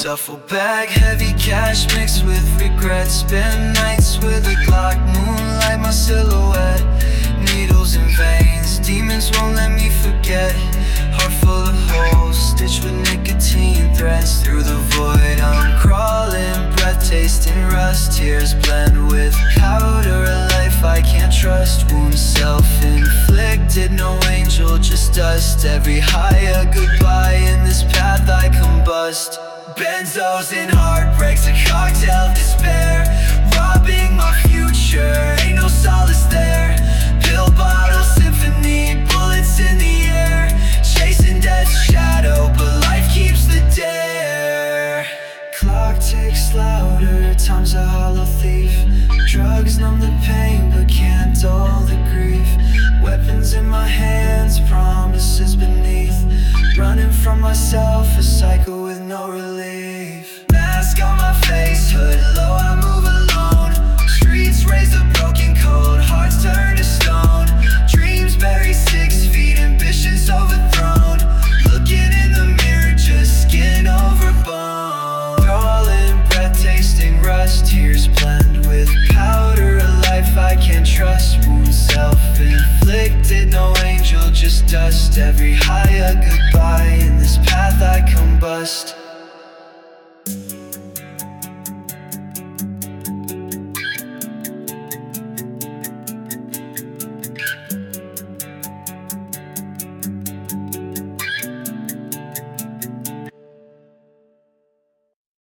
duffel bag, heavy cash mixed with regret. Spend nights with a Glock, moonlight my silhouette. Needles and veins, demons won't let me forget. Heart full of holes, stitched with nicotine threads. Through the void I'm crawling, breath tasting rust. Tears blend with powder, a life I can't trust. Wounds self-inflicted, no angel, just dust. Every high a goodbye, in this path I combust. Benzos and heartbreaks, a cocktail of despair. Robbing my future, ain't no solace there. Pill bottle symphony, bullets in the air. Chasing death's shadow, but life keeps the dare. Clock ticks louder, time's a hollow thief. Drugs numb the pain, but can't dull the grief. Weapons in my hands, promises beneath. Running from myself, a cycle with no relief. Mask on my face, hood low, I move alone. Streets raise the broken cold, hearts turn to stone. Dreams buried 6 feet, ambitions overthrown. Looking in the mirror, just skin over bone. Crawling, breath tasting rust. Tears blend with powder, a life I can't trust. Wounds self-inflicted, no angel, just dust. Every high a good